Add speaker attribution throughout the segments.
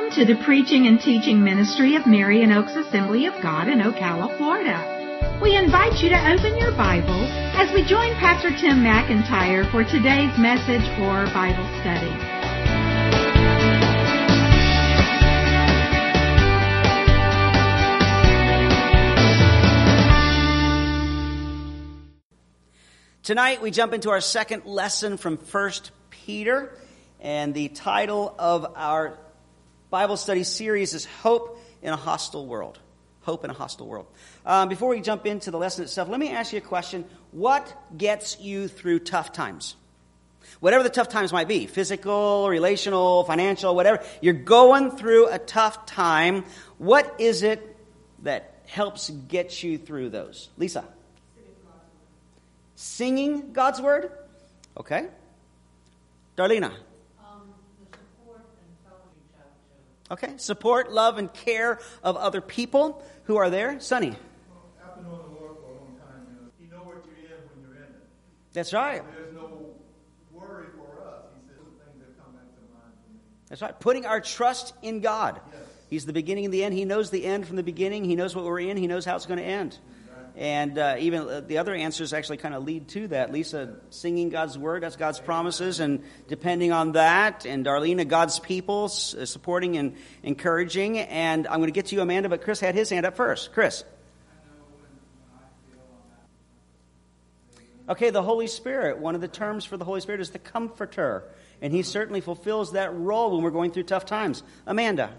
Speaker 1: Welcome to the preaching and teaching ministry of Marion Oaks Assembly of God in Ocala, Florida. We invite you to open your Bible as we join Pastor Tim McIntyre for today's message or Bible study.
Speaker 2: Tonight we jump into our second lesson from 1 Peter, and the title of our Bible study series is Hope in a Hostile World. Hope in a Hostile World. Before we jump into the lesson itself, let me ask you a question. What gets you through tough times? Whatever the tough times might be, physical, relational, financial, whatever. You're going through a tough time. What is it that helps get you through those? Lisa? Singing God's Word? Okay. Darlena? Okay, support, love, and care of other people who are there. Sonny?
Speaker 3: Well, after knowing the Lord for a long time, you know what you're in when you're in it.
Speaker 2: That's right.
Speaker 3: There's no worry for us. He says the things that come back to mind for me.
Speaker 2: That's right. Putting our trust in God.
Speaker 3: Yes.
Speaker 2: He's the beginning and the end. He knows the end from the beginning. He knows what we're in. He knows how it's going to end. And even the other answers actually kind of lead to that. Lisa, singing God's Word, that's God's promises, and depending on that. And Darlena, God's people, supporting and encouraging. And I'm going to get to you, Amanda, but Chris had his hand up first. Chris. Okay, the Holy Spirit. One of the terms for the Holy Spirit is the Comforter. And He certainly fulfills that role when we're going through tough times. Amanda.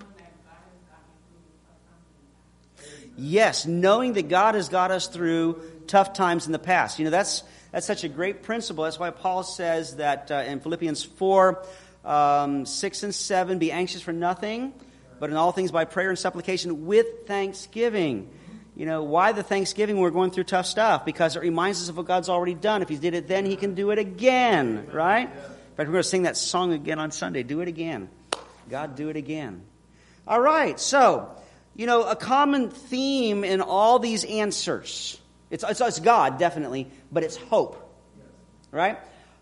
Speaker 2: Yes, knowing that God has got us through tough times in the past. You know, that's such a great principle. That's why Paul says that in Philippians 4, 6 and 7, be anxious for nothing, but in all things by prayer and supplication with thanksgiving. You know, why the thanksgiving when we're going through tough stuff? Because it reminds us of what God's already done. If He did it then, He can do it again, right? In fact, we're going to sing that song again on Sunday. Do it again. God, do it again. All right, so... You know, a common theme in all these answers, it's God, definitely, but it's hope, right?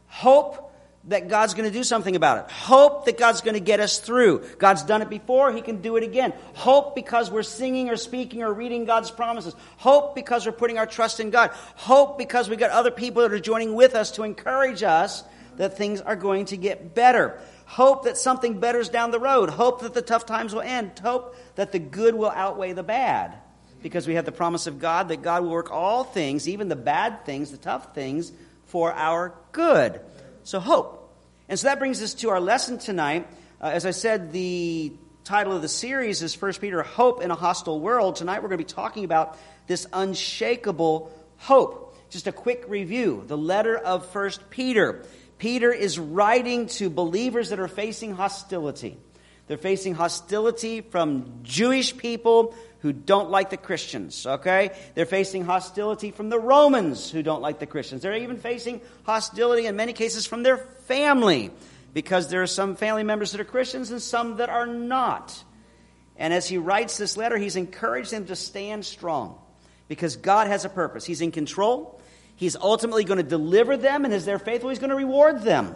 Speaker 2: Hope that God's going to do something about it. Hope that God's going to get us through. God's done it before, He can do it again. Hope because we're singing or speaking or reading God's promises. Hope because we're putting our trust in God. Hope because we've got other people that are joining with us to encourage us that things are going to get better. Hope that something better's down the road. Hope that the tough times will end. Hope that the good will outweigh the bad. Because we have the promise of God that God will work all things, even the bad things, the tough things, for our good. So hope. And so that brings us to our lesson tonight. As I said, the title of the series is 1 Peter, Hope in a Hostile World. Tonight we're going to be talking about this unshakable hope. Just a quick review. The letter of 1 Peter. Peter is writing to believers that are facing hostility. They're facing hostility from Jewish people who don't like the Christians, okay? They're facing hostility from the Romans who don't like the Christians. They're even facing hostility in many cases from their family, because there are some family members that are Christians and some that are not. And as he writes this letter, he's encouraged them to stand strong, because God has a purpose. He's in control. He's ultimately going to deliver them, and as they're faithful, He's going to reward them.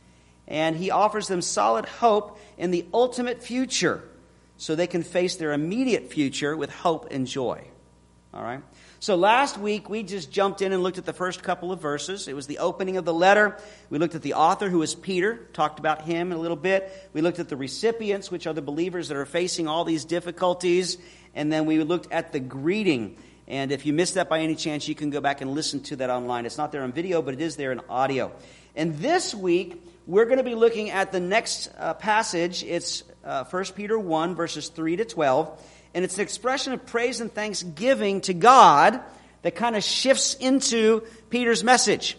Speaker 2: And He offers them solid hope in the ultimate future, so they can face their immediate future with hope and joy. All right? So last week, we just jumped in and looked at the first couple of verses. It was the opening of the letter. We looked at the author, who is Peter, talked about him a little bit. We looked at the recipients, which are the believers that are facing all these difficulties. And then we looked at the greeting. And if you missed that by any chance, you can go back and listen to that online. It's not there on video, but it is there in audio. And this week, we're going to be looking at the next passage. It's 1 Peter 1, verses 3 to 12. And it's an expression of praise and thanksgiving to God that kind of shifts into Peter's message.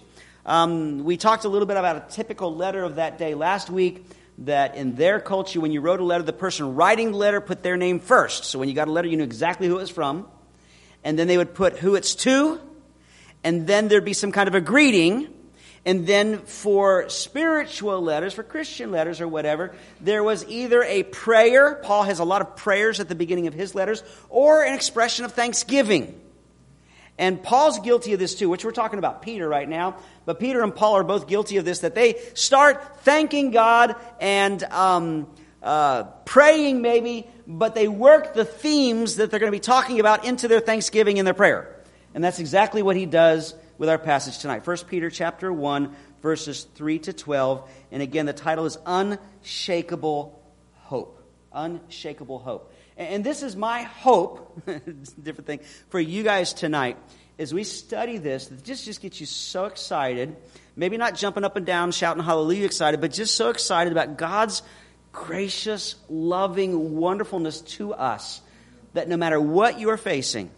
Speaker 2: We talked a little bit about a typical letter of that day last week, that in their culture, when you wrote a letter, the person writing the letter put their name first. So when you got a letter, you knew exactly who it was from. And then they would put who it's to, and then there'd be some kind of a greeting. And then for spiritual letters, for Christian letters or whatever, there was either a prayer. Paul has a lot of prayers at the beginning of his letters, or an expression of thanksgiving. And Paul's guilty of this too, which we're talking about Peter right now. But Peter and Paul are both guilty of this, that they start thanking God and praying maybe, but they work the themes that they're going to be talking about into their thanksgiving and their prayer. And that's exactly what he does with our passage tonight. 1 Peter chapter 1, verses 3 to 12. And again, the title is Unshakable Hope. Unshakable Hope. And this is my hope, different thing, for you guys tonight. As we study this, it just gets you so excited. Maybe not jumping up and down, shouting hallelujah excited, but just so excited about God's gracious, loving wonderfulness to us, that no matter what you're facing,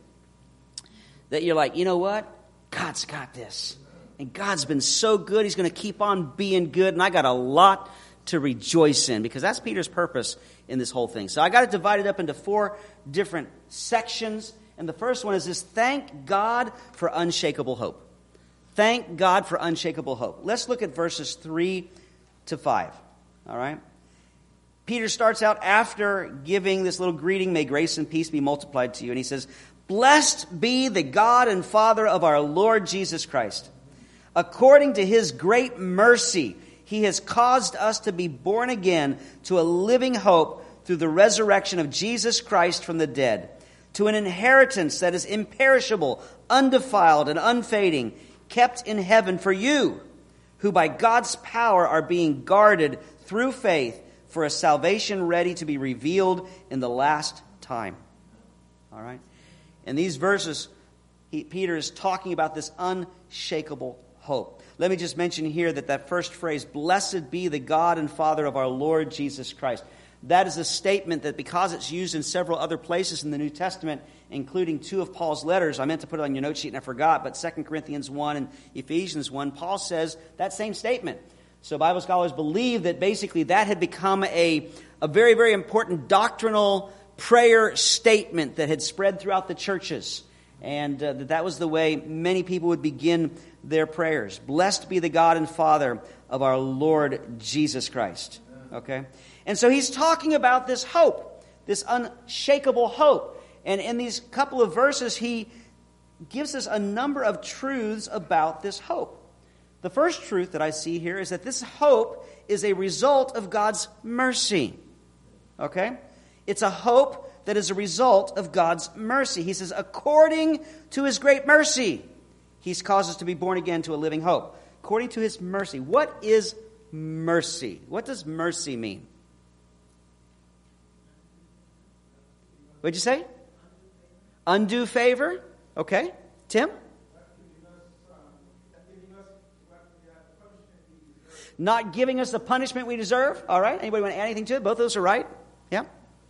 Speaker 2: that you're like, you know what? God's got this. And God's been so good, he's going to keep on being good, and I got a lot to rejoice in, because that's Peter's purpose in this whole thing. So I got it divided up into 4 different sections. And the first one is this: thank God for unshakable hope. Thank God for unshakable hope. Let's look at verses 3 to 5. All right? Peter starts out after giving this little greeting, may grace and peace be multiplied to you. And he says, blessed be the God and Father of our Lord Jesus Christ. According to his great mercy, he has caused us to be born again to a living hope through the resurrection of Jesus Christ from the dead, to an inheritance that is imperishable, undefiled, and unfading, kept in heaven for you, who by God's power are being guarded through faith for a salvation ready to be revealed in the last time. All right? In these verses, Peter is talking about this unshakable hope. Let me just mention here that first phrase, blessed be the God and Father of our Lord Jesus Christ. That is a statement that, because it's used in several other places in the New Testament, including 2 of Paul's letters, I meant to put it on your note sheet and I forgot, but 2 Corinthians 1 and Ephesians 1, Paul says that same statement. So Bible scholars believe that basically that had become a very, very important doctrinal prayer statement that had spread throughout the churches. And that was the way many people would begin their prayers. Blessed be the God and Father of our Lord Jesus Christ. Okay? And so he's talking about this hope, this unshakable hope. And in these couple of verses, he gives us a number of truths about this hope. The first truth that I see here is that this hope is a result of God's mercy. Okay? It's a hope that is a result of God's mercy. He says, according to his great mercy, he's caused us to be born again to a living hope. According to his mercy. What is mercy? What does mercy mean? What'd you say? Undue favor? Okay. Tim? Not giving us the punishment we deserve. All right. Anybody want to add anything to it? Both of those are right. Yeah.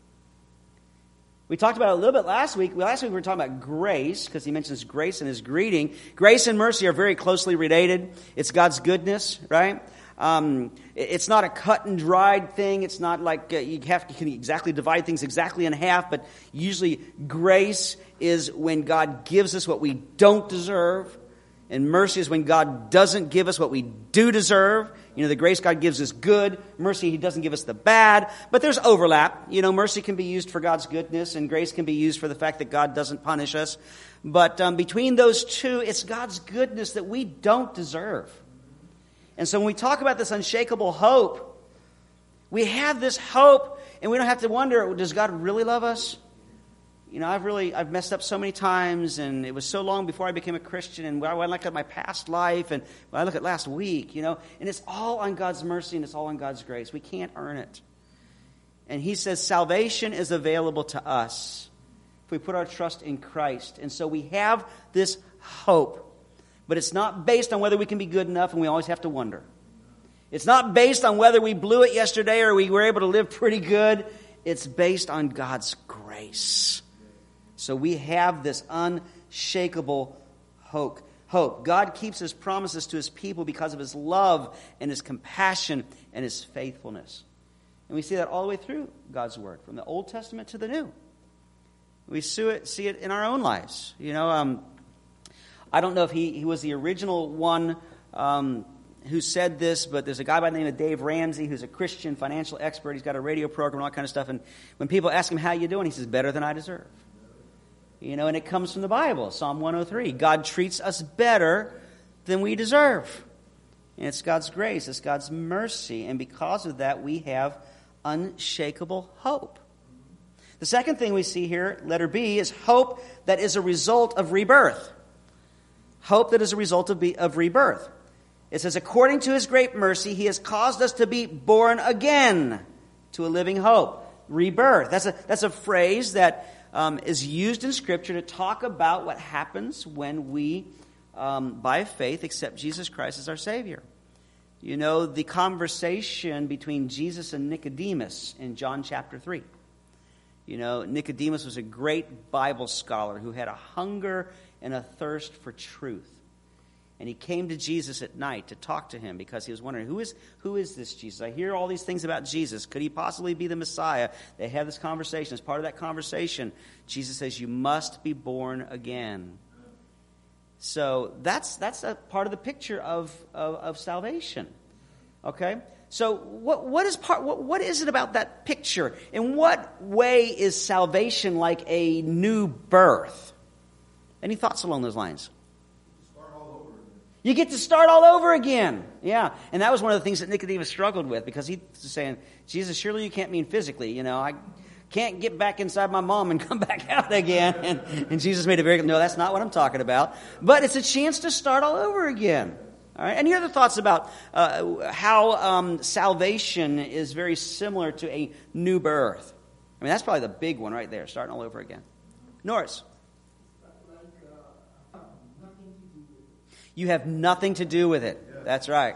Speaker 2: We talked about it a little bit last week. Last week we were talking about grace, because he mentions grace in his greeting. Grace and mercy are very closely related. It's God's goodness, right? It's not a cut and dried thing. It's not like you can exactly divide things exactly in half. But usually grace is when God gives us what we don't deserve. And mercy is when God doesn't give us what we do deserve. You know, the grace God gives is good. Mercy, he doesn't give us the bad. But there's overlap. You know, mercy can be used for God's goodness, and grace can be used for the fact that God doesn't punish us. But between those two, it's God's goodness that we don't deserve. And so when we talk about this unshakable hope, we have this hope, and we don't have to wonder, does God really love us? You know, I've messed up so many times, and it was so long before I became a Christian, and when I look at my past life, and when I look at last week, you know, and it's all on God's mercy, and it's all on God's grace. We can't earn it. And he says salvation is available to us if we put our trust in Christ. And so we have this hope, but it's not based on whether we can be good enough, and we always have to wonder. It's not based on whether we blew it yesterday or we were able to live pretty good. It's based on God's grace. So we have this unshakable hope. God keeps his promises to his people because of his love and his compassion and his faithfulness. And we see that all the way through God's word, from the Old Testament to the New. We see it in our own lives. You know, I don't know if he was the original one who said this, but there's a guy by the name of Dave Ramsey who's a Christian financial expert. He's got a radio program and all kind of stuff. And when people ask him, how you doing? He says, better than I deserve. You know, and it comes from the Bible, Psalm 103. God treats us better than we deserve. And it's God's grace, it's God's mercy. And because of that, we have unshakable hope. The second thing we see here, letter B, is hope that is a result of rebirth. Hope that is a result of rebirth. It says, according to his great mercy, he has caused us to be born again to a living hope. Rebirth. That's a phrase that is used in Scripture to talk about what happens when we, by faith, accept Jesus Christ as our Savior. You know, the conversation between Jesus and Nicodemus in John chapter 3. You know, Nicodemus was a great Bible scholar who had a hunger and a thirst for truth. And he came to Jesus at night to talk to him because he was wondering, who is this Jesus? I hear all these things about Jesus. Could he possibly be the Messiah? They have this conversation. As part of that conversation, Jesus says, you must be born again. So that's a part of the picture of salvation. Okay? So what is it about that picture? In what way is salvation like a new birth? Any thoughts along those lines? You get to start all over again. Yeah. And that was one of the things that Nicodemus struggled with, because he was saying, Jesus, surely you can't mean physically. You know, I can't get back inside my mom and come back out again. And Jesus made it very clear, no, that's not what I'm talking about. But it's a chance to start all over again. All right. Any other thoughts about how salvation is very similar to a new birth? I mean, that's probably the big one right there, starting all over again. Norris? You have nothing to do with it. Yeah. That's right.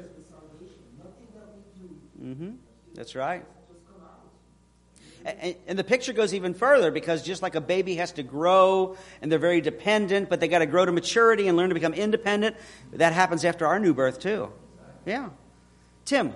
Speaker 2: Mm-hmm. That's right. And the picture goes even further, because just like a baby has to grow and they're very dependent, but they got to grow to maturity and learn to become independent, that happens after our new birth too. Yeah. Tim?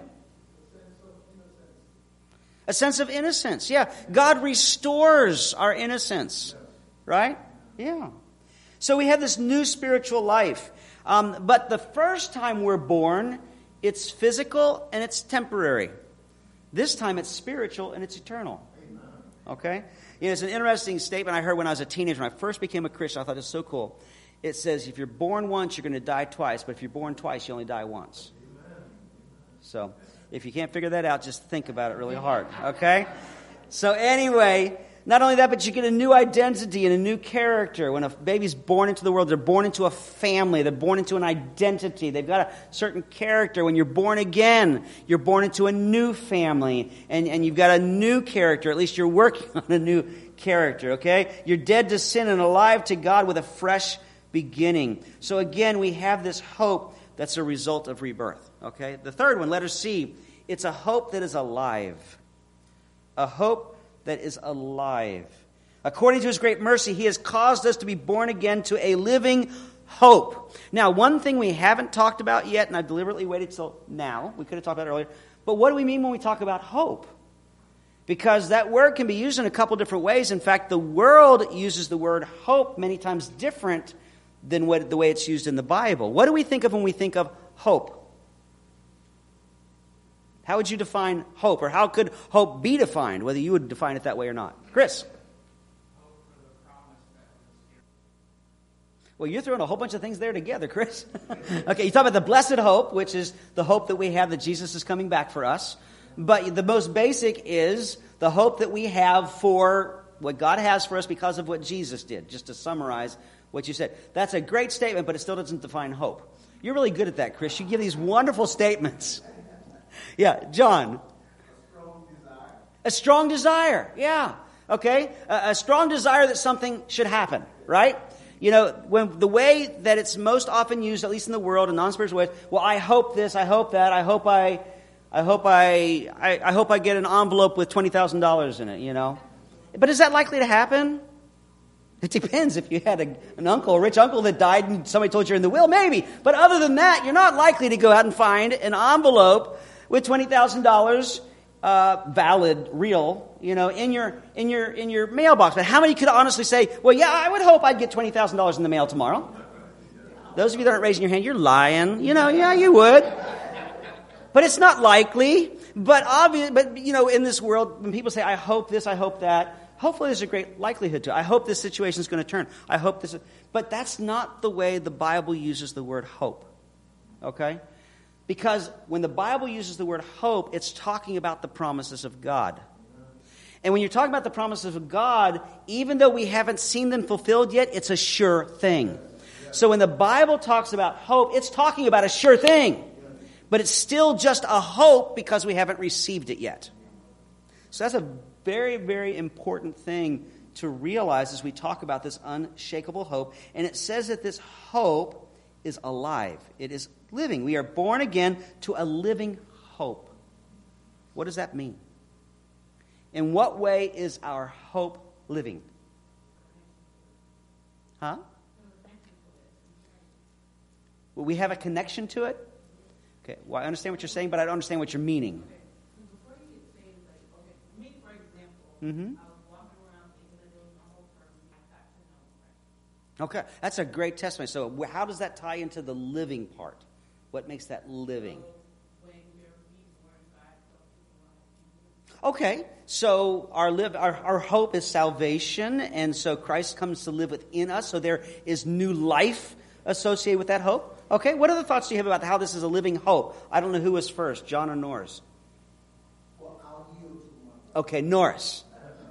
Speaker 2: A sense of innocence. Yeah. God restores our innocence. Right? Yeah. So we have this new spiritual life. But the first time we're born, it's physical and it's temporary. This time it's spiritual and it's eternal. Okay? You know, it's an interesting statement I heard when I was a teenager. When I first became a Christian, I thought it was so cool. It says, if you're born once, you're going to die twice. But if you're born twice, you only die once. So, if you can't figure that out, just think about it really hard. Okay? So anyway, not only that, but you get a new identity and a new character. When a baby's born into the world, they're born into a family. They're born into an identity. They've got a certain character. When you're born again, you're born into a new family. And you've got a new character. At least you're working on a new character, okay? You're dead to sin and alive to God with a fresh beginning. So again, we have this hope that's a result of rebirth, okay? The third one, letter C, it's a hope that is alive. A hope that is alive. According to his great mercy, he has caused us to be born again to a living hope. Now, one thing we haven't talked about yet, and I've deliberately waited till now, we could have talked about it earlier, but what do we mean when we talk about hope? Because that word can be used in a couple different ways. In fact, the world uses the word hope many times different than the way it's used in the Bible. What do we think of when we think of hope? How would you define hope? Or how could hope be defined, whether you would define it that way or not? Chris? Well, you're throwing a whole bunch of things there together, Chris. Okay, you talk about the blessed hope, which is the hope that we have that Jesus is coming back for us. But the most basic is the hope that we have for what God has for us because of what Jesus did, just to summarize what you said. That's a great statement, but it still doesn't define hope. You're really good at that, Chris. You give these wonderful statements. Yeah, John. A strong desire. Yeah. Okay. A strong desire that something should happen. Right. You know, when the way that it's most often used, at least in the world, in non-spiritual ways. Well, I hope this. I hope that. I hope I get an envelope with $20,000 in it. You know. But is that likely to happen? It depends. If you had an uncle, a rich uncle that died, and somebody told you in the will, maybe. But other than that, you're not likely to go out and find an envelope with $20,000, valid, real, you know, in your mailbox. But how many could honestly say, well, yeah, I would hope I'd get $20,000 in the mail tomorrow? Those of you that aren't raising your hand, you're lying. You know, yeah, you would. But it's not likely. But you know, in this world, when people say, I hope this, I hope that, hopefully there's a great likelihood to. I hope this situation is going to turn. I hope this. But that's not the way the Bible uses the word hope. Okay? Because when the Bible uses the word hope, it's talking about the promises of God. And when you're talking about the promises of God, even though we haven't seen them fulfilled yet, it's a sure thing. So when the Bible talks about hope, it's talking about a sure thing. But it's still just a hope because we haven't received it yet. So that's a very, very important thing to realize as we talk about this unshakable hope. And it says that this hope is alive. It is living. We are born again to a living hope. What does that mean? In what way is our hope living? Huh? Well, we have a connection to it? Okay, well, I understand what you're saying, but I don't understand what you're meaning.
Speaker 4: Before you get saying, like, okay, me, for example,
Speaker 2: Mm-hmm.
Speaker 4: I was walking around thinking that there was my whole person, I got to know Christ.
Speaker 2: Okay, that's a great testimony. So how does that tie into the living part? What makes that living?
Speaker 4: When you're being born God, so people
Speaker 2: Okay, so our hope is salvation, and so Christ comes to live within us, so there is new life associated with that hope. Okay, what other thoughts do you have about how this is a living hope? I don't know who was first, John or Norris.
Speaker 5: Well, I'll yield to my...
Speaker 2: Okay, Norris.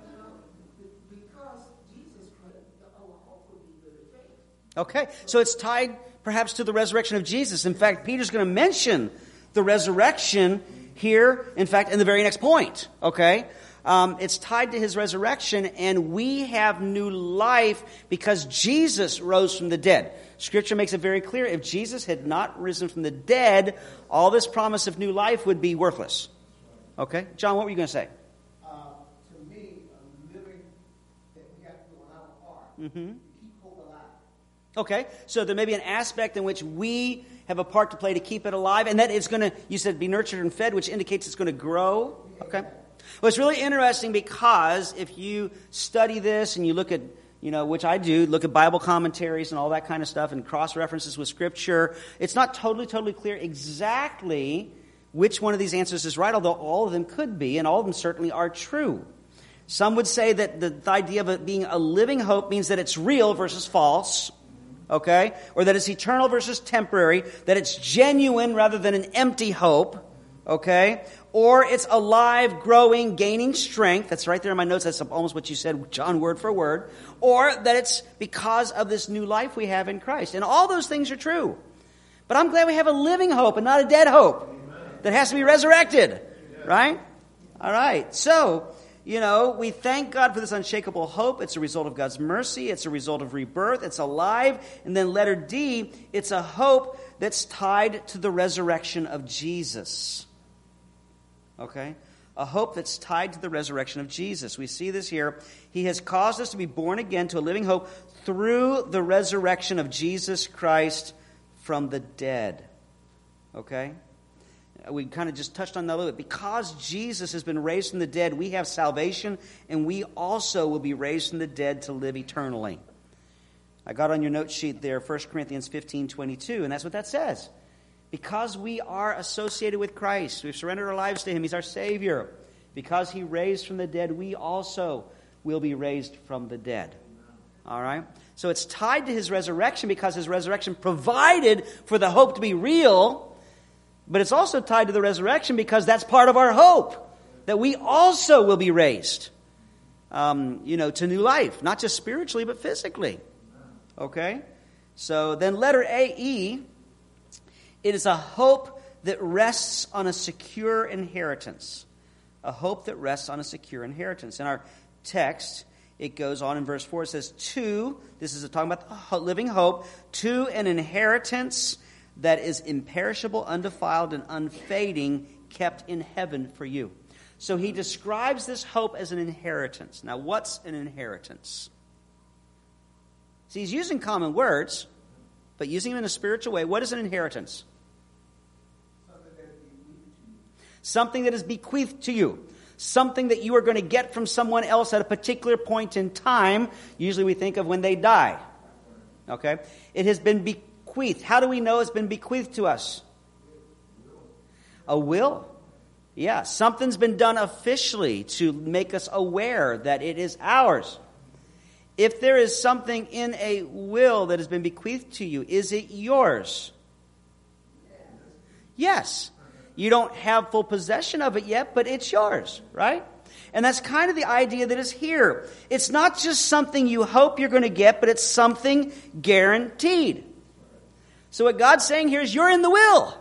Speaker 5: Because Jesus Christ, our hope would be good faith.
Speaker 2: Okay, so it's tied perhaps to the resurrection of Jesus. In fact, Peter's going to mention the resurrection here, in fact, in the very next point. Okay, it's tied to his resurrection, and we have new life because Jesus rose from the dead. Scripture makes it very clear, if Jesus had not risen from the dead, all this promise of new life would be worthless. Okay, John, what were you going to say?
Speaker 5: To me, a living that we have to do on our part
Speaker 2: Mm-hmm.
Speaker 5: to keep hope alive.
Speaker 2: Okay, so there may be an aspect in which we have a part to play to keep it alive, and that it's going to, you said, be nurtured and fed, which indicates it's going to grow. Okay. Well, it's really interesting because if you study this and you look at, which I do, look at Bible commentaries and all that kind of stuff and cross-references with Scripture, it's not totally clear exactly which one of these answers is right, although all of them could be, and all of them certainly are true. Some would say that the idea of it being a living hope means that it's real versus false, okay? Or that it's eternal versus temporary, that it's genuine rather than an empty hope, okay? Or it's alive, growing, gaining strength. That's right there in my notes. That's almost what you said, John, word for word. Or that it's because of this new life we have in Christ. And all those things are true. But I'm glad we have a living hope and not a dead hope that has to be resurrected, right? All right. So, we thank God for this unshakable hope. It's a result of God's mercy. It's a result of rebirth. It's alive. And then letter D, it's a hope that's tied to the resurrection of Jesus. Okay? A hope that's tied to the resurrection of Jesus. We see this here. He has caused us to be born again to a living hope through the resurrection of Jesus Christ from the dead. Okay? We kind of just touched on that a little bit. Because Jesus has been raised from the dead, we have salvation, and we also will be raised from the dead to live eternally. I got on your note sheet there 1 Corinthians 15:22, and that's what that says. Because we are associated with Christ, we've surrendered our lives to Him, He's our Savior. Because He raised from the dead, we also will be raised from the dead. All right? So it's tied to His resurrection because His resurrection provided for the hope to be real. But it's also tied to the resurrection because that's part of our hope, that we also will be raised, to new life, not just spiritually, but physically. Okay? So then letter A-E, it is a hope that rests on a secure inheritance. A hope that rests on a secure inheritance. In our text, it goes on in verse 4, it says, this is talking about the living hope, to an inheritance that is imperishable, undefiled, and unfading, kept in heaven for you. So he describes this hope as an inheritance. Now, what's an inheritance? See, he's using common words, but using them in a spiritual way. What is an inheritance? Something that is bequeathed to you. Something that you are going to get from someone else at a particular point in time. Usually we think of when they die. Okay? It has been bequeathed. How do we know it's been bequeathed to us? A will. Yeah, something's been done officially to make us aware that it is ours. If there is something in a will that has been bequeathed to you, is it yours? Yes. You don't have full possession of it yet, but it's yours, right? And that's kind of the idea that is here. It's not just something you hope you're going to get, but it's something guaranteed. So what God's saying here is you're in the will.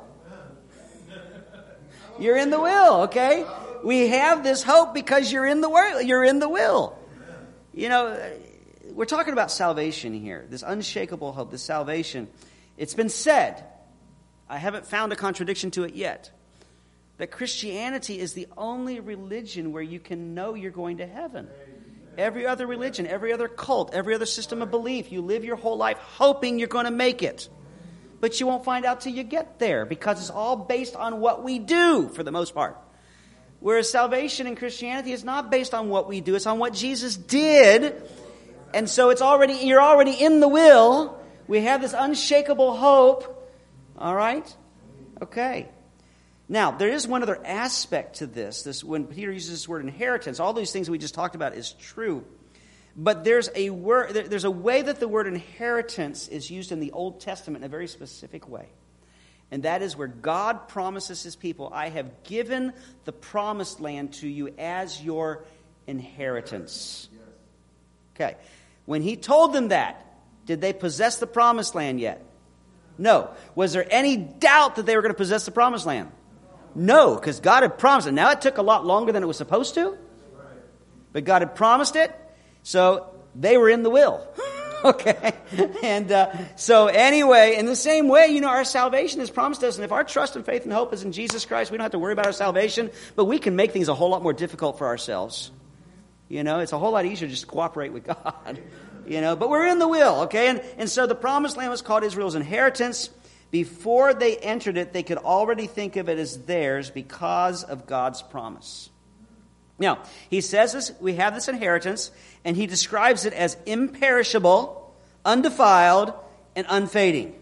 Speaker 2: You're in the will, okay? We have this hope because you're in the will. You're in the will. You know, we're talking about salvation here. This unshakable hope, this salvation. It's been said, I haven't found a contradiction to it yet, that Christianity is the only religion where you can know you're going to heaven. Every other religion, every other cult, every other system of belief, you live your whole life hoping you're going to make it. But you won't find out till you get there because it's all based on what we do for the most part. Whereas salvation in Christianity is not based on what we do, it's on what Jesus did. And so you're already in the will. We have this unshakable hope. All right? Okay. Now, there is one other aspect to this. When Peter uses this word inheritance, all these things we just talked about is true. But there's a way that the word inheritance is used in the Old Testament in a very specific way. And that is where God promises his people, I have given the promised land to you as your inheritance. Okay. When he told them that, did they possess the promised land yet? No. Was there any doubt that they were going to possess the promised land? No, because God had promised it. Now it took a lot longer than it was supposed to. But God had promised it. So they were in the will. Okay. And so anyway, in the same way, our salvation is promised us. And if our trust and faith and hope is in Jesus Christ, we don't have to worry about our salvation. But we can make things a whole lot more difficult for ourselves. It's a whole lot easier just to cooperate with God. But we're in the will. Okay. And so the promised land was called Israel's inheritance. Before they entered it, they could already think of it as theirs because of God's promise. Now, he says this, we have this inheritance, and he describes it as imperishable, undefiled, and unfading.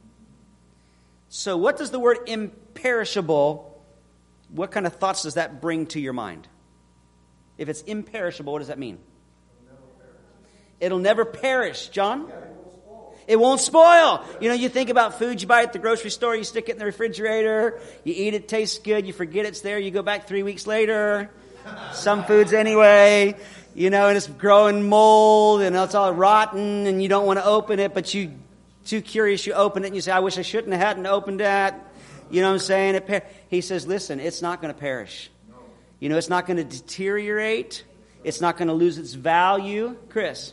Speaker 2: So what does the word imperishable, what kind of thoughts does that bring to your mind? If it's imperishable, what does that mean? It'll never perish. John? It won't spoil. You think about food you buy at the grocery store, you stick it in the refrigerator, you eat it, tastes good, you forget it's there, you go back 3 weeks later. Some foods anyway, and it's growing mold and it's all rotten and you don't want to open it, but you too curious, you open it and you say, I wish I shouldn't have hadn't opened that. You know what I'm saying? He says, listen, it's not going to perish. It's not going to deteriorate. It's not going to lose its value. Chris?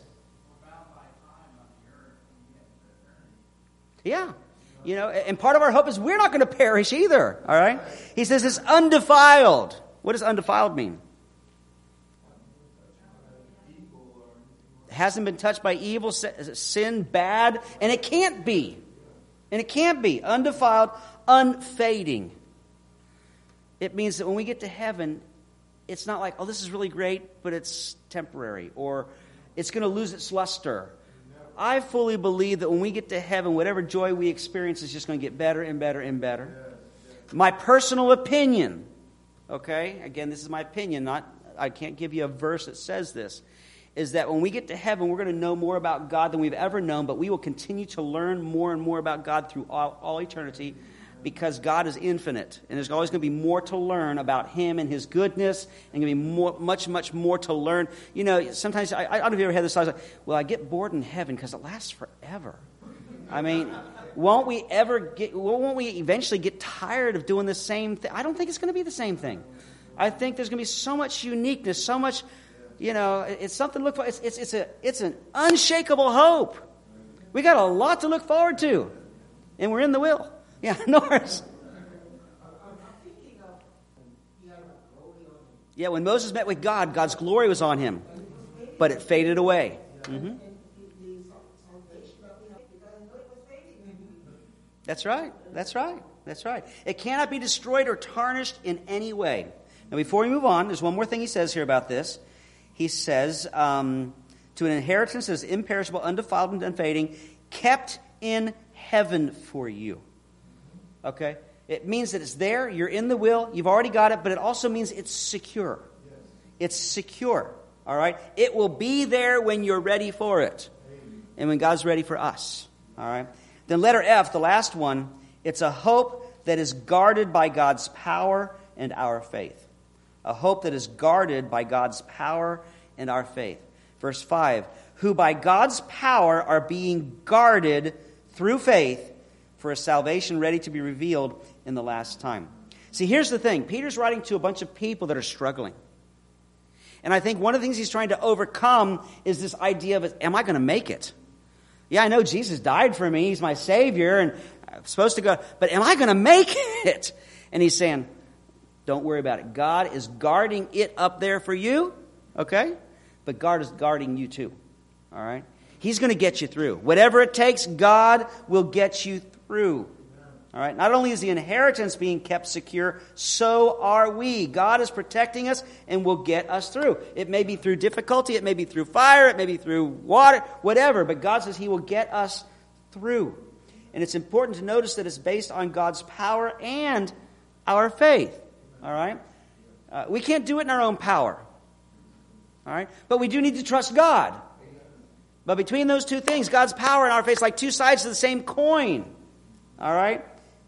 Speaker 2: Yeah. And part of our hope is we're not going to perish either. All right? He says it's undefiled. What does undefiled mean? It hasn't been touched by evil, sin, bad, and it can't be. And it can't be. Undefiled, unfading. It means that when we get to heaven, it's not like, oh, this is really great, but it's temporary, or it's going to lose its luster. I fully believe that when we get to heaven, whatever joy we experience is just going to get better and better and better. My personal opinion, okay, again, this is my opinion, I can't give you a verse that says this, is that when we get to heaven, we're going to know more about God than we've ever known, but we will continue to learn more and more about God through all eternity, because God is infinite, and there's always going to be more to learn about Him and His goodness, and going to be much, much more to learn. Sometimes, I don't know if you ever had this thought, like, well, I get bored in heaven because it lasts forever. I mean, won't we eventually get tired of doing the same thing? I don't think it's going to be the same thing. I think there's going to be so much uniqueness, so much, it's something to look for. It's an unshakable hope. We got a lot to look forward to, and we're in the will. Yeah, Norris. Yeah, when Moses met with God, God's glory was on him, but it faded away. Mm-hmm. That's right. That's right. That's right. It cannot be destroyed or tarnished in any way. Now, before we move on, there's one more thing he says here about this. He says, to an inheritance that is imperishable, undefiled, and unfading, kept in heaven for you. Okay? It means that it's there, you're in the will, you've already got it, but it also means it's secure. Yes. It's secure. All right? It will be there when you're ready for it. And when God's ready for us. All right? Then letter F, the last one, it's a hope that is guarded by God's power and our faith. A hope that is guarded by God's power and our faith. Verse 5, who by God's power are being guarded through faith for a salvation ready to be revealed in the last time. See, here's the thing. Peter's writing to a bunch of people that are struggling. And I think one of the things he's trying to overcome is this idea of, am I going to make it? Yeah, I know Jesus died for me. He's my Savior, and I'm supposed to go, but am I going to make it? And he's saying, don't worry about it. God is guarding it up there for you, okay? But God is guarding you too, all right? He's going to get you through. Whatever it takes, God will get you through. All right. Not only is the inheritance being kept secure, so are we. God is protecting us and will get us through. It may be through difficulty, it may be through fire, it may be through water, whatever. But God says He will get us through. And it's important to notice that it's based on God's power and our faith. All right. We can't do it in our own power. All right. But we do need to trust God. But between those two things, God's power and our faith, like two sides of the same coin. All right.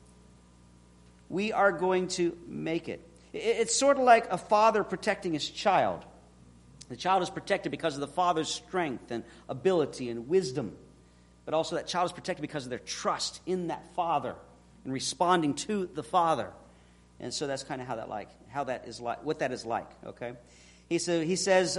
Speaker 2: We are going to make it. It's sort of like a father protecting his child. The child is protected because of the father's strength and ability and wisdom. But also that child is protected because of their trust in that father and responding to the father. And so that's kind of what that is like. Okay, he says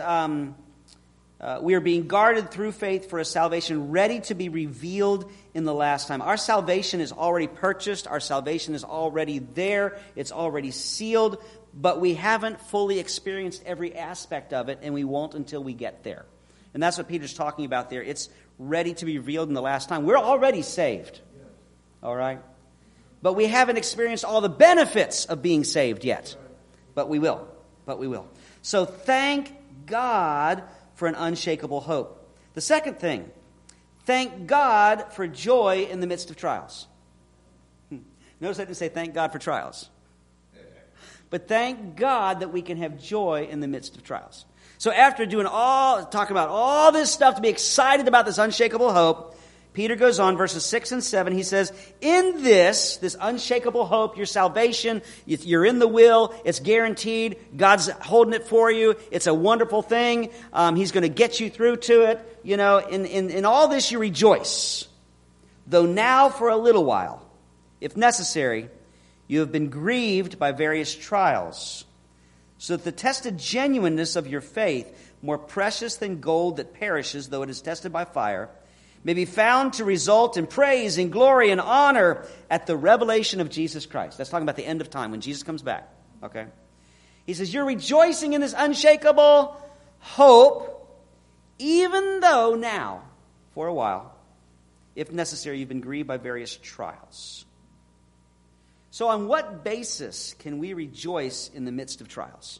Speaker 2: we are being guarded through faith for a salvation ready to be revealed in the last time. Our salvation is already purchased. Our salvation is already there. It's already sealed. But we haven't fully experienced every aspect of it, and we won't until we get there. And that's what Peter's talking about there. It's ready to be revealed in the last time. We're already saved. All right? But we haven't experienced all the benefits of being saved yet. But we will. So thank God for an unshakable hope. The second thing, thank God for joy in the midst of trials. Notice I didn't say thank God for trials. But thank God that we can have joy in the midst of trials. So after talking about all this stuff to be excited about this unshakable hope, Peter goes on, verses 6 and 7, he says, in this unshakable hope, your salvation, you're in the will, it's guaranteed, God's holding it for you, it's a wonderful thing, He's going to get you through to it, in all this you rejoice. Though now for a little while, if necessary, you have been grieved by various trials, so that the tested genuineness of your faith, more precious than gold that perishes, though it is tested by fire, may be found to result in praise and glory and honor at the revelation of Jesus Christ. That's talking about the end of time, when Jesus comes back. Okay? He says, you're rejoicing in this unshakable hope, even though now, for a while, if necessary, you've been grieved by various trials. So on what basis can we rejoice in the midst of trials?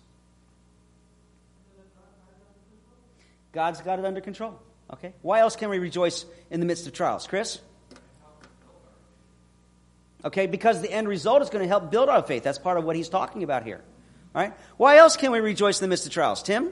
Speaker 2: God's got it under control. Okay. Why else can we rejoice in the midst of trials? Chris? Okay, because the end result is going to help build our faith. That's part of what he's talking about here. All right. Why else can we rejoice in the midst of trials? Tim?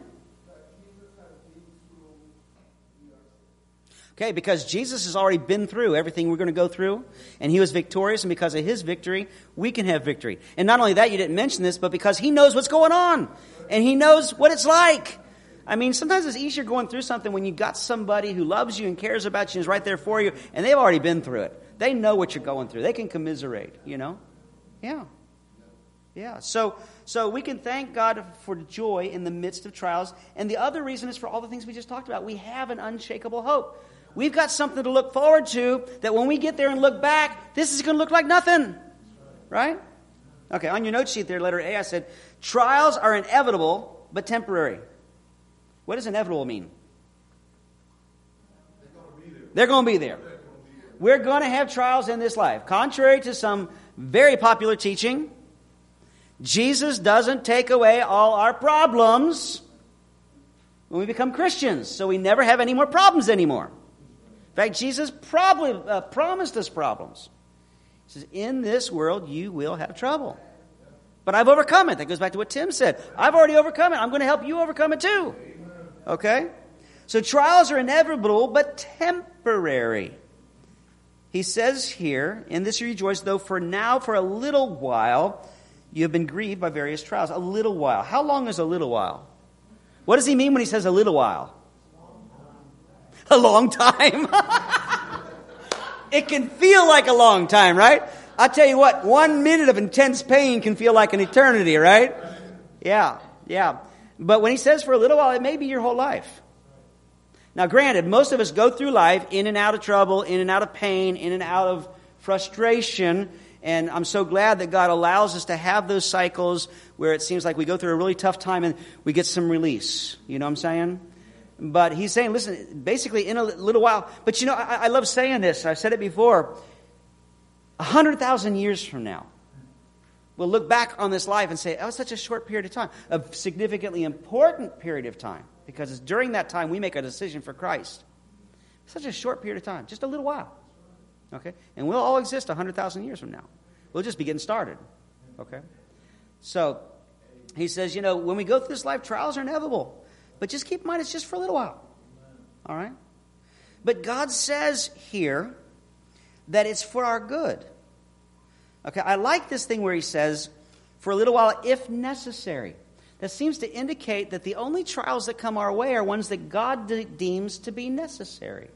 Speaker 2: Okay, because Jesus has already been through everything we're going to go through, and He was victorious, and because of His victory, we can have victory. And not only that, you didn't mention this, but because He knows what's going on, and He knows what it's like. I mean, sometimes it's easier going through something when you've got somebody who loves you and cares about you and is right there for you, and they've already been through it. They know what you're going through. They can commiserate, Yeah. So we can thank God for joy in the midst of trials. And the other reason is for all the things we just talked about. We have an unshakable hope. We've got something to look forward to that when we get there and look back, this is going to look like nothing. Right? Okay, on your note sheet there, letter A, I said, trials are inevitable but temporary. What does inevitable mean? They're going to be there. We're going to have trials in this life. Contrary to some very popular teaching, Jesus doesn't take away all our problems when we become Christians. So we never have any more problems anymore. In fact, Jesus probably promised us problems. He says, in this world you will have trouble. But I've overcome it. That goes back to what Tim said. I've already overcome it. I'm going to help you overcome it too. Okay? So trials are inevitable but temporary. he says here, in this you rejoice, though for now, for a little while, you have been grieved by various trials. A little while. How long is a little while? What does he mean when he says a little while? A long time. It can feel like a long time, right? I'll tell you what, 1 minute of intense pain can feel like an eternity, right? Yeah. But when he says for a little while, it may be your whole life. Now, granted, most of us go through life in and out of trouble, in and out of pain, in and out of frustration. And I'm so glad that God allows us to have those cycles where it seems like we go through a really tough time and we get some release. You know what I'm saying? But he's saying, listen, basically in a little while. But you know, I love saying this. I've said it before. 100,000 years from now, we'll look back on this life and say, oh, it's such a short period of time. A significantly important period of time. Because it's during that time we make a decision for Christ. Such a short period of time. Just a little while. Okay? And we'll all exist 100,000 years from now. We'll just be getting started. Okay? So, he says, you know, when we go through this life, trials are inevitable. But just keep in mind, it's just for a little while. All right? But God says here that it's for our good. Okay, I like this thing where he says, for a little while, if necessary. That seems to indicate that the only trials that come our way are ones that God deems to be necessary.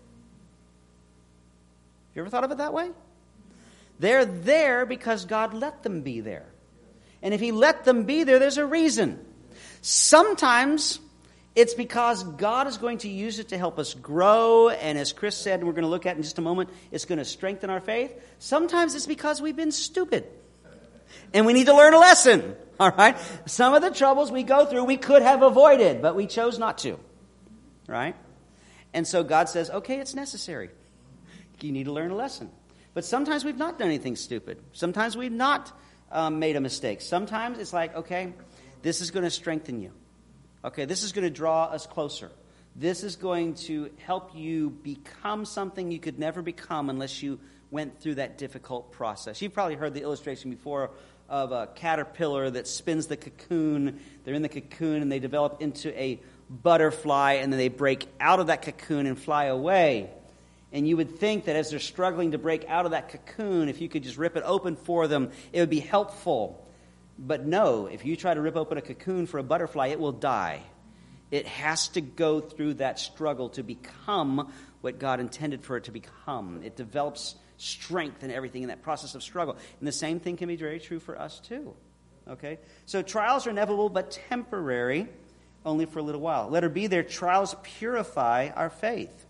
Speaker 2: You ever thought of it that way? They're there because God let them be there. And if he let them be there, there's a reason. Sometimes it's because God is going to use it to help us grow. And as Chris said, and we're going to look at in just a moment, it's going to strengthen our faith. Sometimes it's because we've been stupid. And we need to learn a lesson. All right? Some of the troubles we go through, we could have avoided, but we chose not to. Right? And so God says, okay, it's necessary. You need to learn a lesson. But sometimes we've not done anything stupid. Sometimes we've not made a mistake. Sometimes it's like, okay, this is going to strengthen you. Okay, this is going to draw us closer. This is going to help you become something you could never become unless you went through that difficult process. You've probably heard the illustration before of a caterpillar that spins the cocoon. They're in the cocoon and they develop into a butterfly, and then they break out of that cocoon and fly away. And you would think that as they're struggling to break out of that cocoon, if you could just rip it open for them, it would be helpful. But no, if you try to rip open a cocoon for a butterfly, it will die. It has to go through that struggle to become what God intended for it to become. It develops strength and everything in that process of struggle. And the same thing can be very true for us too. Okay? So trials are inevitable but temporary, only for a little while. Letter B there, trials purify our faith.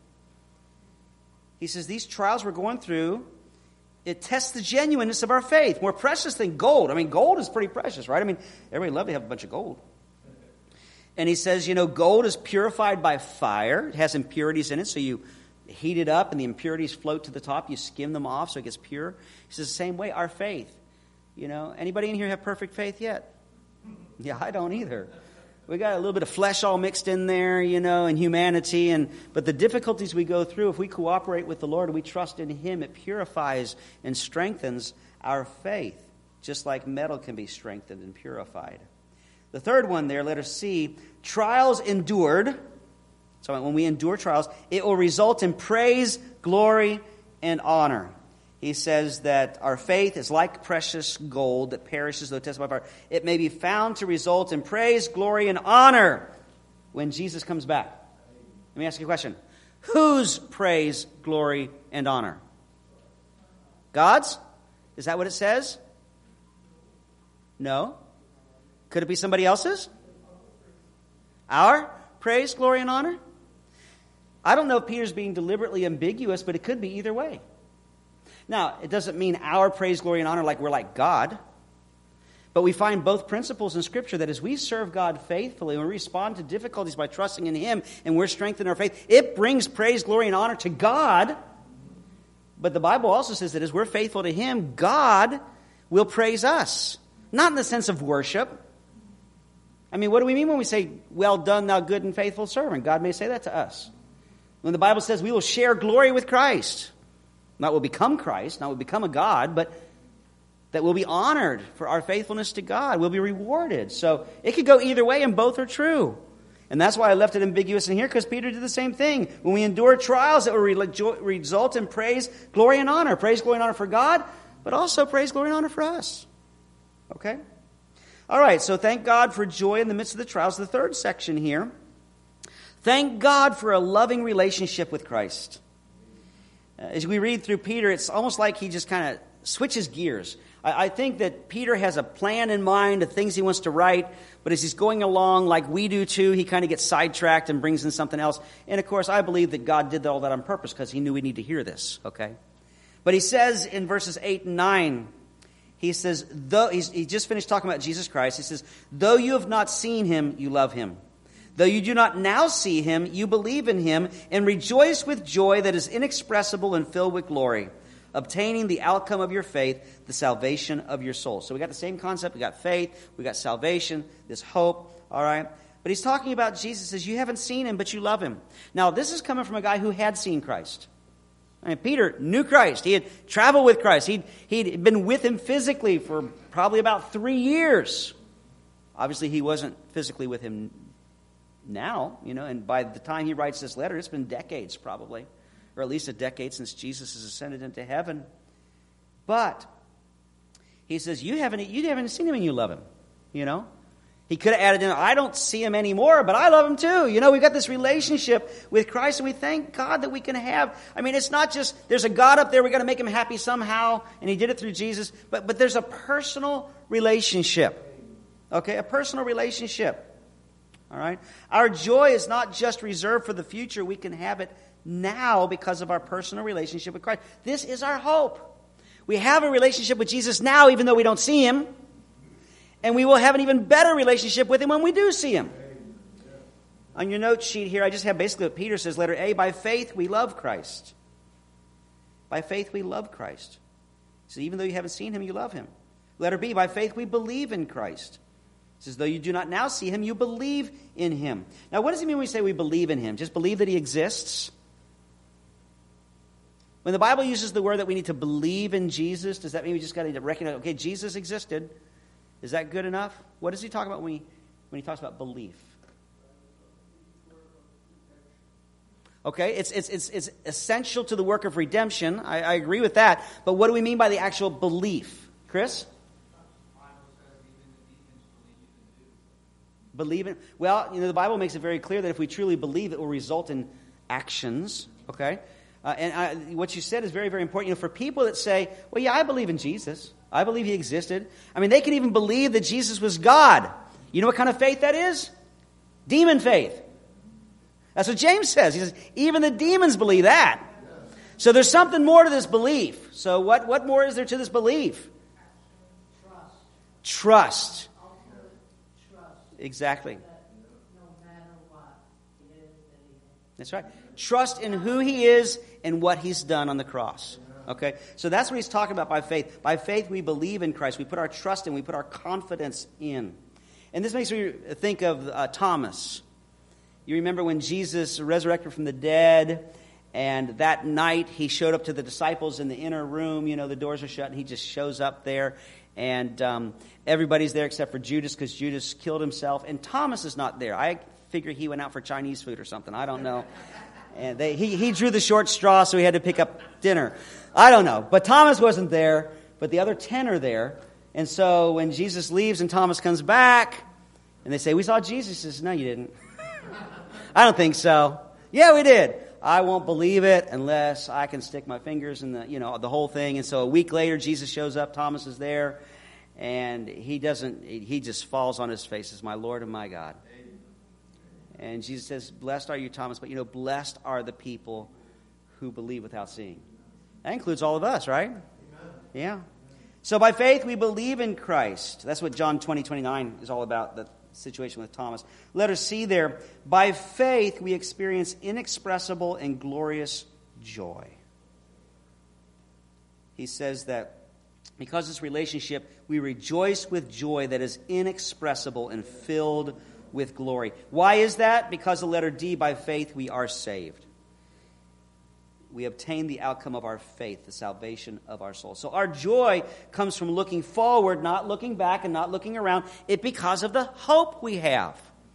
Speaker 2: He says these trials we're going through, it tests the genuineness of our faith. More precious than gold. I mean, gold is pretty precious, right? I mean, everybody loves to have a bunch of gold. And he says, you know, gold is purified by fire. It has impurities in it, so you heat it up and the impurities float to the top. You skim them off so it gets pure. He says the same way, our faith. You know, anybody in here have perfect faith yet? Yeah, I don't either. We got a little bit of flesh all mixed in there, you know, and humanity. But the difficulties we go through, if we cooperate with the Lord and we trust in him, it purifies and strengthens our faith, just like metal can be strengthened and purified. The third one there, letter C, trials endured. So when we endure trials, it will result in praise, glory, and honor. He says that our faith is like precious gold that perishes though tested by fire. It may be found to result in praise, glory, and honor when Jesus comes back. Let me ask you a question. Whose praise, glory, and honor? God's? Is that what it says? No. Could it be somebody else's? Our praise, glory, and honor? I don't know if Peter's being deliberately ambiguous, but it could be either way. Now, it doesn't mean our praise, glory, and honor like we're like God. But we find both principles in Scripture that as we serve God faithfully and we respond to difficulties by trusting in him and we're strengthening our faith, it brings praise, glory, and honor to God. But the Bible also says that as we're faithful to him, God will praise us. Not in the sense of worship. I mean, what do we mean when we say, well done, thou good and faithful servant? God may say that to us. When the Bible says we will share glory with Christ. Not we'll become Christ, not we'll become a God, but that we'll be honored for our faithfulness to God. We'll be rewarded. So it could go either way, and both are true. And that's why I left it ambiguous in here, because Peter did the same thing. When we endure trials, it will result in praise, glory, and honor. Praise, glory, and honor for God, but also praise, glory, and honor for us. Okay? All right, so thank God for joy in the midst of the trials. The third section here. Thank God for a loving relationship with Christ. As we read through Peter, it's almost like he just kind of switches gears. I think that Peter has a plan in mind of things he wants to write, but as he's going along, like we do too, he kind of gets sidetracked and brings in something else. And of course, I believe that God did all that on purpose because he knew we need to hear this, okay? But he says in verses 8 and 9, he says, he just finished talking about Jesus Christ. He says, though you have not seen him, you love him. Though you do not now see him, you believe in him and rejoice with joy that is inexpressible and filled with glory, obtaining the outcome of your faith, the salvation of your soul. So we got the same concept. We got faith. We got salvation, this hope. All right. But he's talking about Jesus. He says, you haven't seen him, but you love him. Now, this is coming from a guy who had seen Christ. I mean, Peter knew Christ. He had traveled with Christ. He'd been with him physically for probably about 3 years. Obviously, he wasn't physically with him now, and by the time he writes this letter, it's been decades probably, or at least a decade since Jesus has ascended into heaven. But he says, you haven't seen him and you love him, He could have added in, I don't see him anymore, but I love him too. We've got this relationship with Christ, and we thank God that we can have. I mean, it's not just, there's a God up there, we got to make him happy somehow, and he did it through Jesus, but there's a personal relationship. Okay, a personal relationship. All right? Our joy is not just reserved for the future. We can have it now because of our personal relationship with Christ. This is our hope. We have a relationship with Jesus now, even though we don't see him. And we will have an even better relationship with him when we do see him. On your note sheet here, I just have basically what Peter says, letter A, by faith we love Christ. By faith we love Christ. So even though you haven't seen him, you love him. Letter B, by faith we believe in Christ. It says, though you do not now see him, you believe in him. Now, what does it mean when we say we believe in him? Just believe that he exists? When the Bible uses the word that we need to believe in Jesus, does that mean we just got to recognize, okay, Jesus existed? Is that good enough? What does he talk about when he talks about belief? Okay, it's essential to the work of redemption. I agree with that. But what do we mean by the actual belief? Chris? Believe in. Well, the Bible makes it very clear that if we truly believe, it will result in actions. Okay, what you said is very, very important. For people that say, "Well, yeah, I believe in Jesus. I believe he existed." I mean, they can even believe that Jesus was God. You know what kind of faith that is? Demon faith. That's what James says. He says, even the demons believe that. So there's something more to this belief. So what more is there to this belief? Trust. Exactly. That's right. Trust in who he is and what he's done on the cross. Okay? So that's what he's talking about by faith. By faith we believe in Christ. We put our trust in. We put our confidence in. And this makes me think of Thomas. You remember when Jesus resurrected from the dead, and that night he showed up to the disciples in the inner room. The doors are shut, and he just shows up there. And everybody's there except for Judas, because Judas killed himself. And Thomas is not there. I figure he went out for Chinese food or something. I don't know. And he drew the short straw, so he had to pick up dinner. I don't know. But Thomas wasn't there, but the other 10 are there. And so when Jesus leaves and Thomas comes back, and they say, we saw Jesus. He says, no, you didn't. I don't think so. Yeah, we did. I won't believe it unless I can stick my fingers in the whole thing. And so a week later, Jesus shows up. Thomas is there, and he just falls on his face as my Lord and my God. And Jesus says, blessed are you, Thomas, but blessed are the people who believe without seeing. That includes all of us, right? Amen. Yeah. So by faith, we believe in Christ. That's what John 20:29 is all about, the situation with Thomas. Letter C there. By faith, we experience inexpressible and glorious joy. He says that because of this relationship, we rejoice with joy that is inexpressible and filled with glory. Why is that? Because the letter D, by faith, we are saved. We obtain the outcome of our faith, the salvation of our soul. So our joy comes from looking forward, not looking back and not looking around. It's because of the hope we have.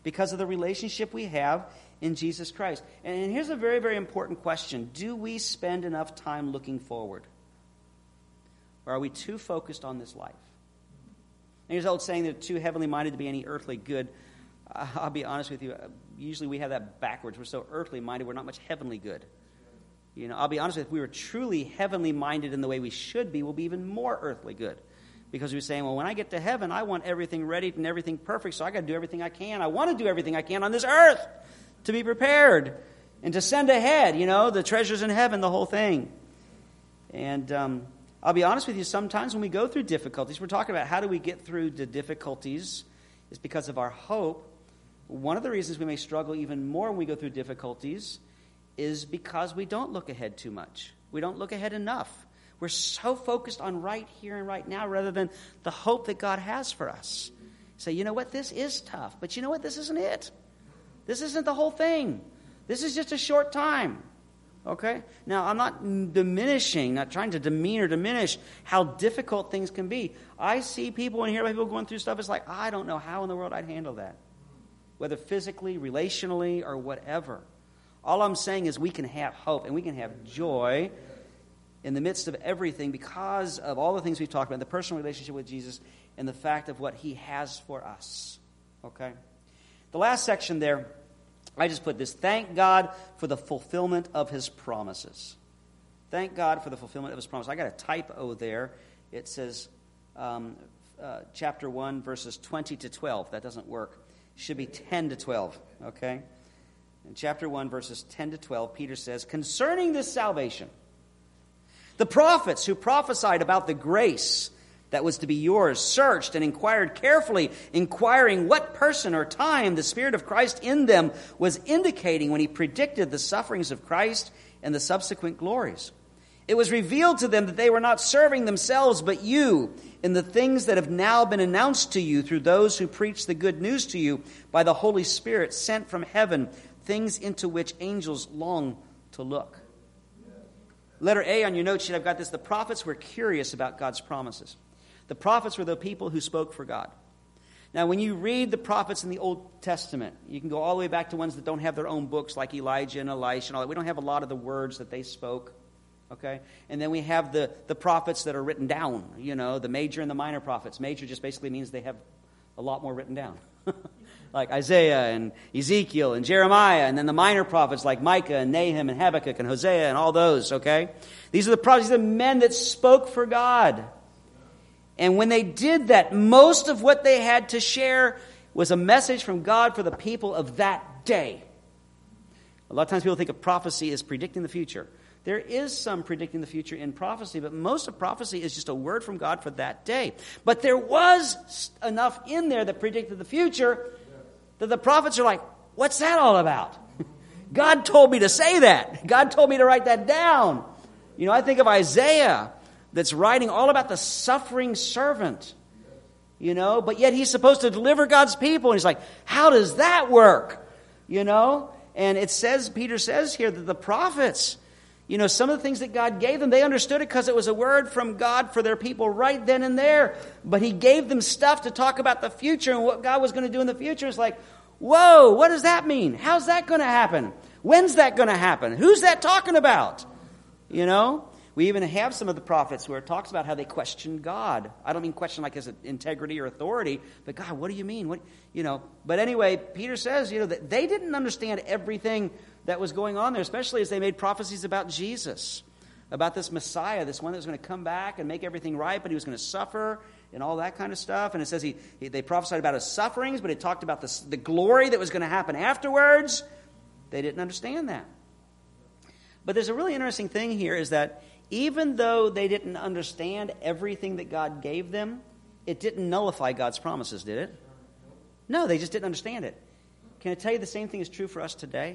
Speaker 2: because of the relationship we have in Jesus Christ. And here's a very, very important question. Do we spend enough time looking forward? Or are we too focused on this life? And here's the old saying that too heavenly minded to be any earthly good. I'll be honest with you. Usually we have that backwards. We're so earthly minded, we're not much heavenly good. You know, I'll be honest with you. If we were truly heavenly minded in the way we should be, we'll be even more earthly good. Because we're saying, well, when I get to heaven, I want everything ready and everything perfect, so I got to do everything I can. I want to do everything I can on this earth to be prepared and to send ahead, you know, the treasures in heaven, the whole thing. And I'll be honest with you, sometimes when we go through difficulties, we're talking about how do we get through the difficulties. It's because of our hope. One of the reasons we may struggle even more when we go through difficulties is because we don't look ahead too much. We don't look ahead enough. We're so focused on right here and right now rather than the hope that God has for us. Say, you know what, this is tough, but you know what, this isn't it. This isn't the whole thing. This is just a short time. Okay? Now, I'm not diminishing, not trying to demean or diminish how difficult things can be. I see people and hear about people going through stuff. It's like, I don't know how in the world I'd handle that. Whether physically, relationally, or whatever. All I'm saying is we can have hope and we can have joy in the midst of everything because of all the things we've talked about, the personal relationship with Jesus and the fact of what he has for us. Okay? The last section there, I just put this, thank God for the fulfillment of his promises. Thank God for the fulfillment of his promises. I got a typo there. It says chapter 1, verses 20 to 12. That doesn't work. It should be 10 to 12. Okay? In chapter 1, verses 10 to 12, Peter says, concerning this salvation, the prophets who prophesied about the grace that was to be yours searched and inquired carefully, inquiring what person or time the Spirit of Christ in them was indicating when he predicted the sufferings of Christ and the subsequent glories. It was revealed to them that they were not serving themselves but you in the things that have now been announced to you through those who preach the good news to you by the Holy Spirit sent from heaven, things into which angels long to look. Letter A on your note sheet, I've got this. The prophets were curious about God's promises. The prophets were the people who spoke for God. Now, when you read the prophets in the Old Testament, you can go all the way back to ones that don't have their own books, like Elijah and Elisha and all that. We don't have a lot of the words that they spoke. Okay? And then we have the prophets that are written down, you know, the major and the minor prophets. Major just basically means they have a lot more written down. Like Isaiah and Ezekiel and Jeremiah, and then the minor prophets like Micah and Nahum and Habakkuk and Hosea and all those, okay? These are the prophets, these are the men that spoke for God. And when they did that, most of what they had to share was a message from God for the people of that day. A lot of times people think of prophecy as predicting the future. There is some predicting the future in prophecy, but most of prophecy is just a word from God for that day. But there was enough in there that predicted the future that the prophets are like, what's that all about? God told me to say that. God told me to write that down. You know, I think of Isaiah that's writing all about the suffering servant. You know, but yet he's supposed to deliver God's people. And he's like, how does that work? You know, and it says, Peter says here that the prophets, you know, some of the things that God gave them, they understood it because it was a word from God for their people right then and there. But he gave them stuff to talk about the future and what God was going to do in the future. It's like, whoa, what does that mean? How's that going to happen? When's that going to happen? Who's that talking about? You know, we even have some of the prophets where it talks about how they questioned God. I don't mean question like his integrity or authority, but God, what do you mean? What, you know, but anyway, Peter says, you know, that they didn't understand everything that was going on there, especially as they made prophecies about Jesus, about this Messiah, this one that was going to come back and make everything right, but he was going to suffer and all that kind of stuff. And it says they prophesied about his sufferings, but it talked about the glory that was going to happen afterwards. They didn't understand that. But there's a really interesting thing here is that even though they didn't understand everything that God gave them, it didn't nullify God's promises, did it? No, they just didn't understand it. Can I tell you the same thing is true for us today?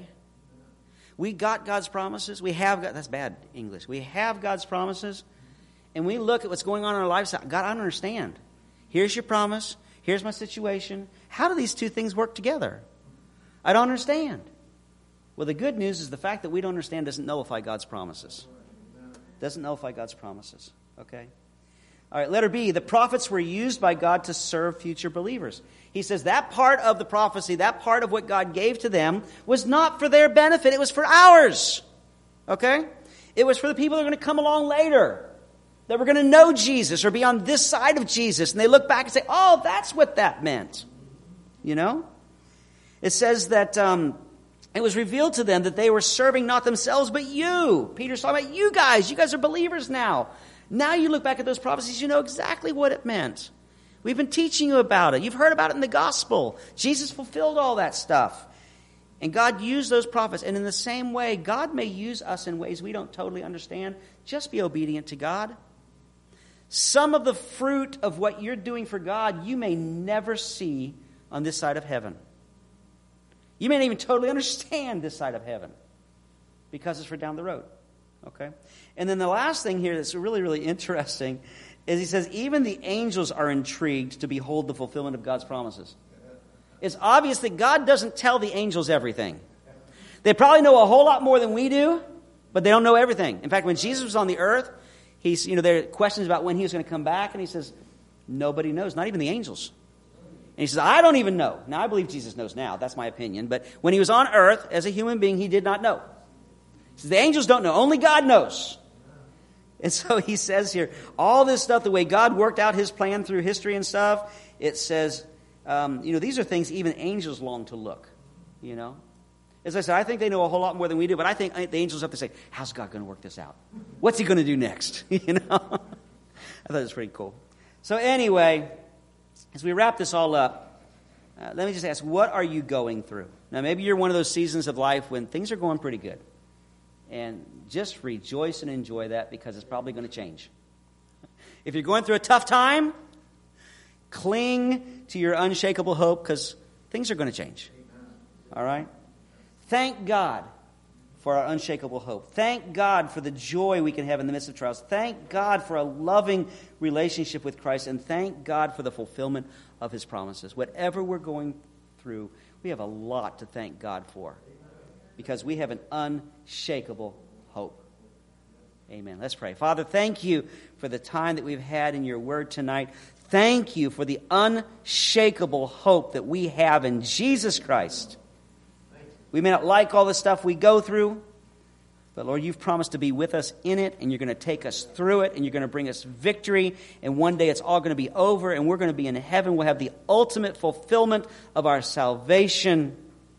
Speaker 2: We got God's promises. We have got, that's bad English. We have God's promises. And we look at what's going on in our lives. God, I don't understand. Here's your promise. Here's my situation. How do these two things work together? I don't understand. Well, the good news is the fact that we don't understand doesn't nullify God's promises. Doesn't nullify God's promises. Okay? All right, letter B, the prophets were used by God to serve future believers. He says that part of the prophecy, that part of what God gave to them was not for their benefit, it was for ours. Okay? It was for the people that are going to come along later, that were going to know Jesus or be on this side of Jesus. And they look back and say, oh, that's what that meant. You know? It says that it was revealed to them that they were serving not themselves, but you. Peter's talking about you guys. You guys are believers now. Now you look back at those prophecies, you know exactly what it meant. We've been teaching you about it. You've heard about it in the gospel. Jesus fulfilled all that stuff. And God used those prophets. And in the same way, God may use us in ways we don't totally understand. Just be obedient to God. Some of the fruit of what you're doing for God, you may never see on this side of heaven. You may not even totally understand this side of heaven because it's for down the road. Okay? And then the last thing here that's really, really interesting is he says, even the angels are intrigued to behold the fulfillment of God's promises. It's obvious that God doesn't tell the angels everything. They probably know a whole lot more than we do, but they don't know everything. In fact, when Jesus was on the earth, there are questions about when he was going to come back, and he says, nobody knows, not even the angels. And he says, I don't even know. Now, I believe Jesus knows now. That's my opinion. But when he was on earth as a human being, he did not know. He says, the angels don't know. Only God knows. And so he says here, all this stuff, the way God worked out his plan through history and stuff, it says, these are things even angels long to look, you know. As I said, I think they know a whole lot more than we do, but I think the angels have to say, how's God going to work this out? What's he going to do next? You know? I thought it was pretty cool. So anyway, as we wrap this all up, let me just ask, what are you going through? Now, maybe you're one of those seasons of life when things are going pretty good. And just rejoice and enjoy that because it's probably going to change. If you're going through a tough time, cling to your unshakable hope because things are going to change. All right? Thank God for our unshakable hope. Thank God for the joy we can have in the midst of trials. Thank God for a loving relationship with Christ. And thank God for the fulfillment of his promises. Whatever we're going through, we have a lot to thank God for because we have an unshakable hope. Amen. Let's pray. Father, thank you for the time that we've had in your word tonight. Thank you for the unshakable hope that we have in Jesus Christ. We may not like all the stuff we go through, but Lord, you've promised to be with us in it, and you're going to take us through it, and you're going to bring us victory, and one day it's all going to be over, and we're going to be in heaven. We'll have the ultimate fulfillment of our salvation.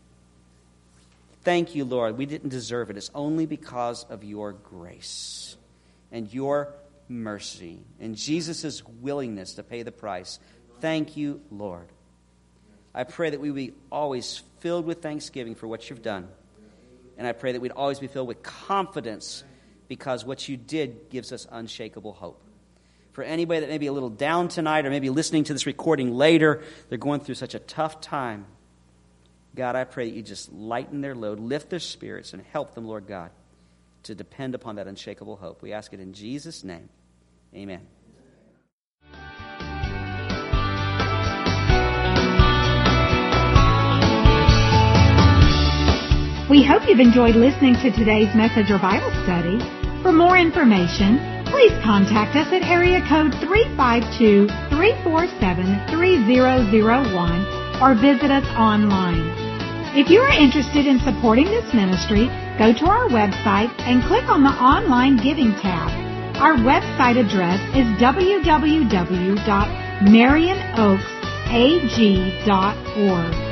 Speaker 2: Thank you, Lord. We didn't deserve it. It's only because of your grace and your mercy and Jesus' willingness to pay the price. Thank you, Lord. I pray that we will be always filled with thanksgiving for what you've done. And I pray that we'd always be filled with confidence because what you did gives us unshakable hope. For anybody that may be a little down tonight or maybe listening to this recording later, they're going through such a tough time. God, I pray that you just lighten their load, lift their spirits, and help them, Lord God, to depend upon that unshakable hope. We ask it in Jesus' name. Amen.
Speaker 1: We hope you've enjoyed listening to today's message or Bible study. For more information, please contact us at area code 352-347-3001 or visit us online. If you are interested in supporting this ministry, go to our website and click on the Online Giving tab. Our website address is www.marionoaksag.org.